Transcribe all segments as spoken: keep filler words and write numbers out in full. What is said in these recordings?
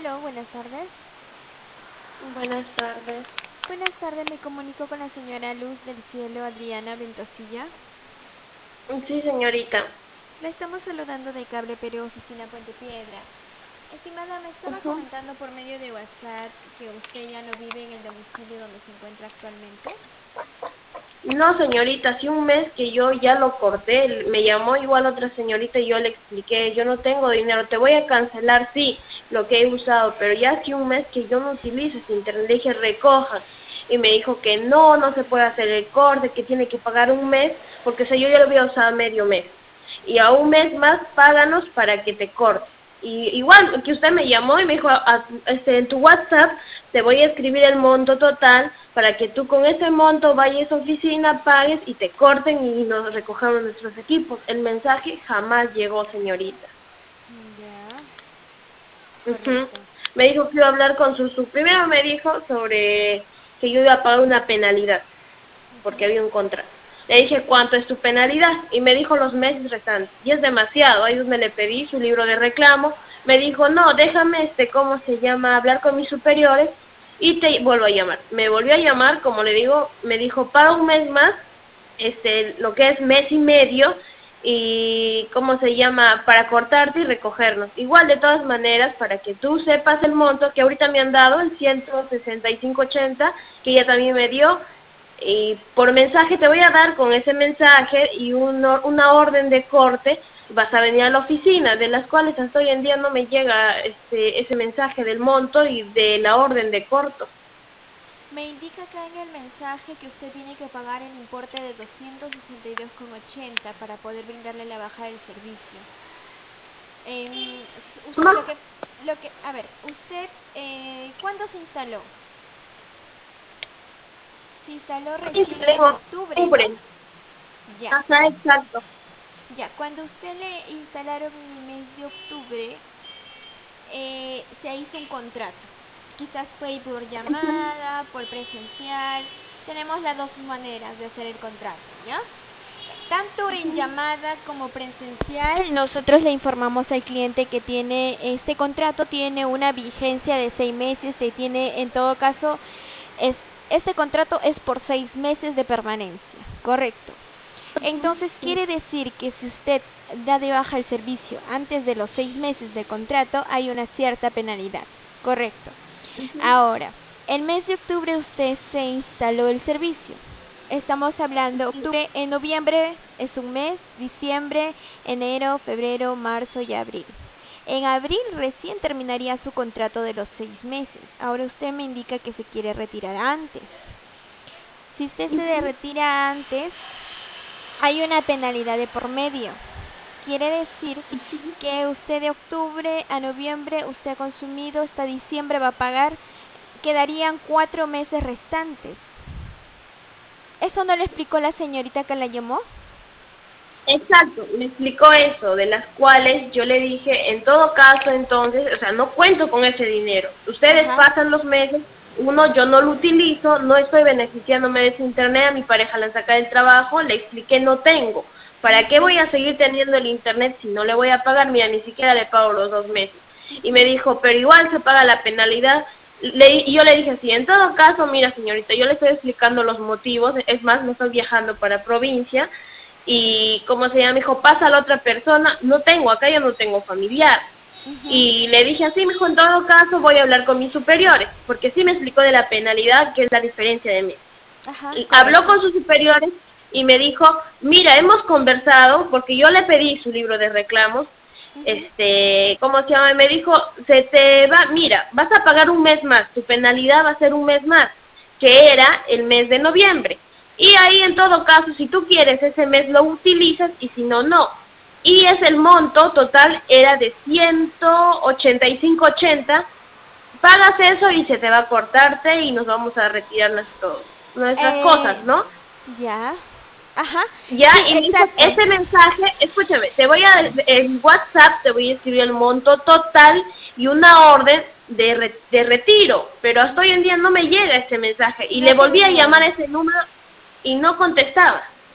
Aló, buenas tardes. Buenas tardes. Buenas tardes, me comunico con la señora Luz del Cielo Adriana Ventosilla. Sí, señorita. La estamos saludando de Cable Perú, oficina Puente Piedra. Estimada, me estaba Ujú. comentando por medio de WhatsApp que usted ya no vive en el domicilio donde se encuentra actualmente. No, señorita, hace un mes que yo ya lo corté. Me llamó igual otra señorita y yo le expliqué, yo no tengo dinero, te voy a cancelar, sí, lo que he usado, pero ya hace un mes que yo no utilizo ese internet. Le dije, recoja. Y me dijo que no, no se puede hacer el corte, que tiene que pagar un mes, porque o sea, yo ya lo había usado medio mes. Y a un mes más, páganos para que te corte. Y igual que usted me llamó y me dijo, a- este, en tu WhatsApp te voy a escribir el monto total para que tú con ese monto vayas a esa oficina, pagues y te corten y nos recojamos nuestros equipos. El mensaje jamás llegó, señorita. Ya, Ujú. correcto. Me dijo que iba a hablar con su, su... Primero me dijo sobre que yo iba a pagar una penalidad porque Ujú. había un contrato. Le dije, ¿cuánto es tu penalidad? Y me dijo los meses restantes. Y es demasiado. Ahí es donde le pedí su libro de reclamo. Me dijo, no, déjame, este, ¿cómo se llama? Hablar con mis superiores y te vuelvo a llamar. Me volvió a llamar, como le digo, me dijo, paga un mes más, este, lo que es mes y medio, y cómo se llama, para cortarte y recogernos. Igual, de todas maneras, para que tú sepas el monto que ahorita me han dado, el ciento sesenta y cinco ochenta, que ella también me dio, y por mensaje te voy a dar con ese mensaje y uno, una orden de corte. Vas a venir a la oficina, de las cuales hasta hoy en día no me llega este, ese mensaje del monto y de la orden de corto. Me indica acá en el mensaje que usted tiene que pagar el importe de doscientos sesenta y dos con ochenta para poder brindarle la baja del servicio. Em, s- us- No, lo que, lo que, a ver, usted, eh, ¿cuándo se instaló? Se instaló recién en tengo octubre, ¿no? octubre. Ya, Ajá, exacto. ya. Cuando usted le instalaron en el mes de octubre, eh, se hizo un contrato. Quizás fue por llamada, por presencial. Tenemos las dos maneras de hacer el contrato, ¿ya? Tanto en llamada como presencial, nosotros le informamos al cliente que tiene este contrato tiene una vigencia de seis meses y tiene, en todo caso, es este contrato es por seis meses de permanencia, correcto. Entonces quiere decir que si usted da de baja el servicio antes de los seis meses de contrato, hay una cierta penalidad, correcto. Ahora, el mes de octubre usted se instaló el servicio. Estamos hablando octubre, en noviembre es un mes, diciembre, enero, febrero, marzo y abril. En abril recién terminaría su contrato de los seis meses. Ahora usted me indica que se quiere retirar antes. Si usted se retira antes, hay una penalidad de por medio. Quiere decir que usted de octubre a noviembre usted ha consumido, hasta diciembre va a pagar, quedarían cuatro meses restantes. ¿Eso no le explicó la señorita que la llamó? Exacto, me explicó eso, de las cuales yo le dije, en todo caso, entonces, o sea, no cuento con ese dinero. Ustedes Ajá. pasan los meses, uno, yo no lo utilizo, no estoy beneficiándome de ese internet, a mi pareja la saca del trabajo, le expliqué, no tengo. ¿Para qué Ujú, voy a seguir teniendo el internet si no le voy a pagar? Mira, ni siquiera le pago los dos meses. Y ujú. me dijo, pero igual se paga la penalidad. Le, y yo le dije así, en todo caso, mira señorita, yo le estoy explicando los motivos, es más, me estoy viajando para provincia, y como se llama, me dijo, pasa a la otra persona, no tengo, acá yo no tengo familiar. Ujú. Y le dije así, me dijo, en todo caso voy a hablar con mis superiores, porque sí me explicó de la penalidad, que es la diferencia de mí. Ajá, Y habló correcto. con sus superiores y me dijo, mira, hemos conversado, porque yo le pedí su libro de reclamos, Ujú. este, ¿cómo se llama? Y me dijo, se te va, mira, vas a pagar un mes más, tu penalidad va a ser un mes más, que era el mes de noviembre. Y ahí en todo caso, si tú quieres ese mes lo utilizas y si no, no. Y es el monto total, era de ciento ochenta y cinco ochenta, pagas eso y se te va a cortarte y nos vamos a retirar nuestro, nuestras cosas, Eh, ¿no? ya. Ajá. Ya, Sí, y me dijo, exacto. ese mensaje, escúchame, te voy a, en WhatsApp te voy a escribir el monto total y una orden de, re- de retiro, pero hasta hoy en día no me llega ese mensaje y No le te volví a llamar llega. a ese número y no contestaba.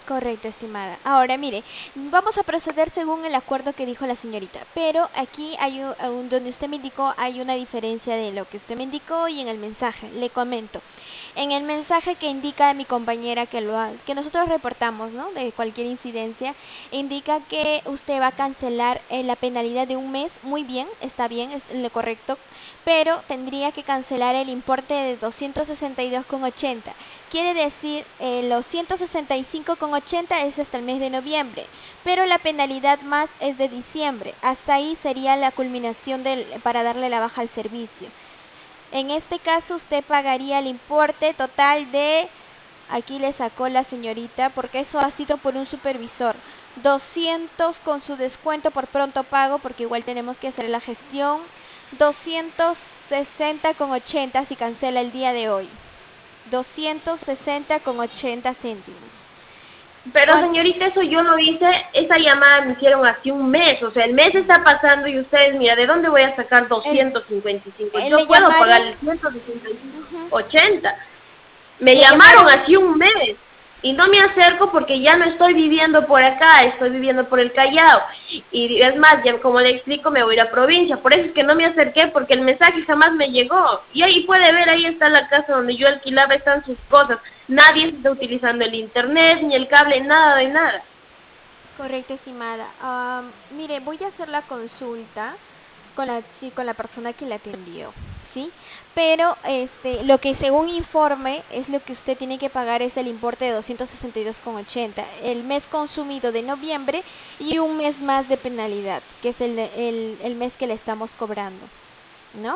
Correcto, estimada. Ahora, mire, vamos a proceder según el acuerdo que dijo la señorita, pero aquí hay un, un- donde usted me indicó hay una diferencia de lo que usted me indicó y en el mensaje. Le comento. En el mensaje que indica mi compañera que lo ha- que nosotros reportamos, ¿no? De cualquier incidencia, indica que usted va a cancelar eh, la penalidad de un mes. Muy bien, está bien, es lo correcto, pero tendría que cancelar el importe de doscientos sesenta y dos con ochenta. Quiere decir, eh, los ciento sesenta y cinco con ochenta es hasta el mes de noviembre, pero la penalidad más es de diciembre. Hasta ahí sería la culminación del, para darle la baja al servicio. En este caso usted pagaría el importe total de, aquí le sacó la señorita, porque eso ha sido por un supervisor, doscientos con su descuento por pronto pago, porque igual tenemos que hacer la gestión, doscientos sesenta con ochenta si cancela el día de hoy, doscientos sesenta con ochenta céntimos. Pero ¿Cuán- señorita, eso yo lo hice, esa llamada me hicieron hace un mes, o sea, el mes está pasando y ustedes, mira, ¿de dónde voy a sacar el, doscientos cincuenta y cinco? eh, Yo le puedo pagar llamaron, el ciento sesenta y cinco, ujú, ochenta. Me le llamaron llamaron, hace un mes y no me acerco porque ya no estoy viviendo por acá, estoy viviendo por el Callao. Y es más, ya como le explico, me voy a ir a provincia. Por eso es que no me acerqué, porque el mensaje jamás me llegó. Y ahí puede ver, ahí está la casa donde yo alquilaba, están sus cosas. Nadie está utilizando el internet, ni el cable, nada de nada. correcto, estimada. Am, mire, voy a hacer la consulta con la chi- con la persona que la atendió, ¿sí? Pero este, lo que según informe es lo que usted tiene que pagar es el importe de doscientos sesenta y dos con ochenta, el mes consumido de noviembre y un mes más de penalidad, que es el, de- el, el mes que le estamos cobrando, ¿no?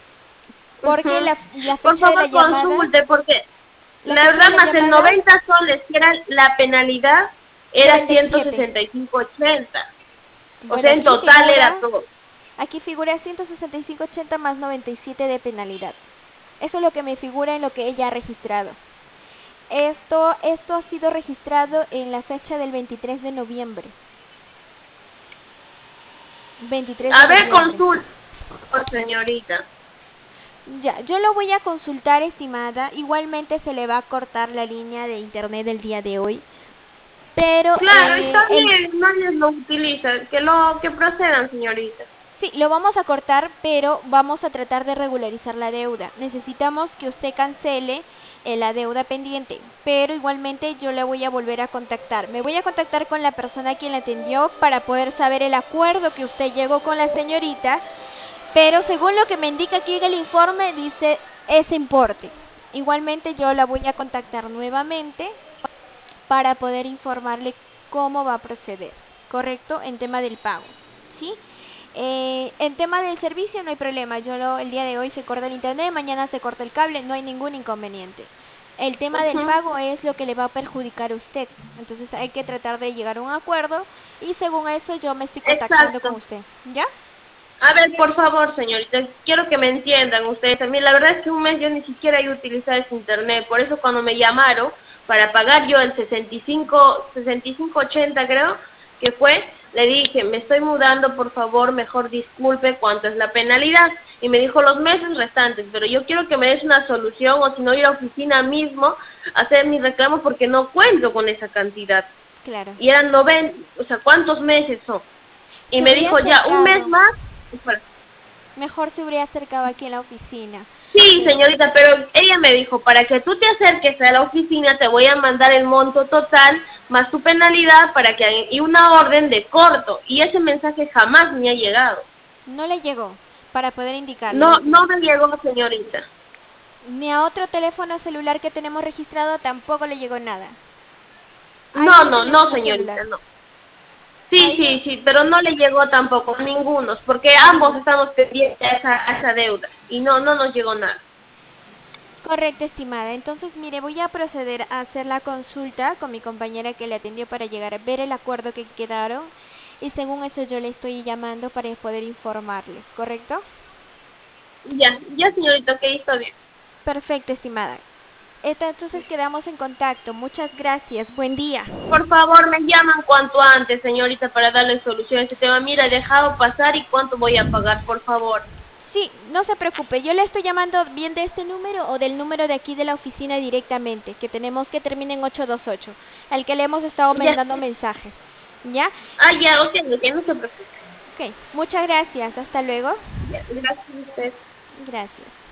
Porque Ujú. la, la Por fecha de la favor, llamada, consulte, porque la la fecha de verdad la más el llamada, noventa soles, que era la penalidad, era noventa y ciento siete. sesenta y cinco ochenta. O Bueno, sea, en aquí total era figura todo. Aquí figura ciento sesenta y cinco ochenta más noventa y siete de penalidad. Eso es lo que me figura en lo que ella ha registrado. Esto, esto ha sido registrado en la fecha del veintitrés de noviembre. veintitrés de A ver, noviembre. consulte, señorita. Ya, yo lo voy a consultar, estimada. Igualmente se le va a cortar la línea de internet el día de hoy. Pero Claro, está eh, el, bien, nadie lo utiliza. Que lo que procedan, señorita. sí, lo vamos a cortar, pero vamos a tratar de regularizar la deuda. Necesitamos que usted cancele eh, la deuda pendiente, pero igualmente yo le voy a volver a contactar. Me voy a contactar con la persona a quien la atendió para poder saber el acuerdo que usted llegó con la señorita, pero según lo que me indica aquí en el informe, dice ese importe. Igualmente yo la voy a contactar nuevamente para poder informarle cómo va a proceder, ¿correcto? En tema del pago, ¿sí? Eh, en tema del servicio no hay problema, yo lo, el día de hoy se corta el internet, mañana se corta el cable, no hay ningún inconveniente. El tema del Ujú. pago es lo que le va a perjudicar a usted, entonces hay que tratar de llegar a un acuerdo y según eso yo me estoy contactando con Exacto. usted, ¿ya? A ver, por favor, señorita, quiero que me entiendan ustedes también. La verdad es que un mes yo ni siquiera iba a utilizar ese internet. Por eso cuando me llamaron para pagar yo el sesenta y cinco, sesenta y cinco ochenta creo que fue, le dije, me estoy mudando, por favor, mejor disculpe cuánto es la penalidad. Y me dijo los meses restantes, pero yo quiero que me des una solución o si no ir a la oficina mismo a hacer mi reclamo porque no cuento con esa cantidad. Claro. Y eran noventa, o sea, ¿cuántos meses son? Y Se me habría dijo, ya, un mes acercado, más. Bueno, mejor se habría acercado aquí en la oficina. sí, Eh, señorita, pero ella me dijo, para que tú te acerques a la oficina te voy a mandar el monto total más tu penalidad para que hagan- y una orden de corto. Y ese mensaje jamás me ha llegado. no le llegó para poder indicarle. No, no me llegó, señorita. Ni a otro teléfono celular que tenemos registrado tampoco le llegó nada. A No, este no, no, teléfono celular. señorita, no. A Sí, ese sí, sí, pero no le llegó tampoco a ninguno, porque a ambos ninguno. estamos pendientes a esa, a esa deuda. Y no, no nos llegó nada. Correcto, estimada. Entonces, mire, voy a proceder a hacer la consulta con mi compañera que le atendió para llegar a ver el acuerdo que quedaron. Y según eso yo le estoy llamando para poder informarle, ¿correcto? Ya, ya, señorita, ok, está bien. Perfecto, estimada. Esta- Entonces quedamos en contacto. Muchas gracias. Buen día. Por favor, me llaman cuanto antes, señorita, para darle solución a este tema. Mira, he dejado pasar y cuánto voy a pagar, por favor. Sí, no se preocupe, yo le estoy llamando bien de este número o del número de aquí de la oficina directamente, que tenemos que termina en ocho dos ocho, al que le hemos estado Ya. mandando mensajes. ¿Ya? Ah, ya, ok, ok, no se preocupe. Ok, muchas gracias, hasta luego. Ya, gracias a usted. Gracias.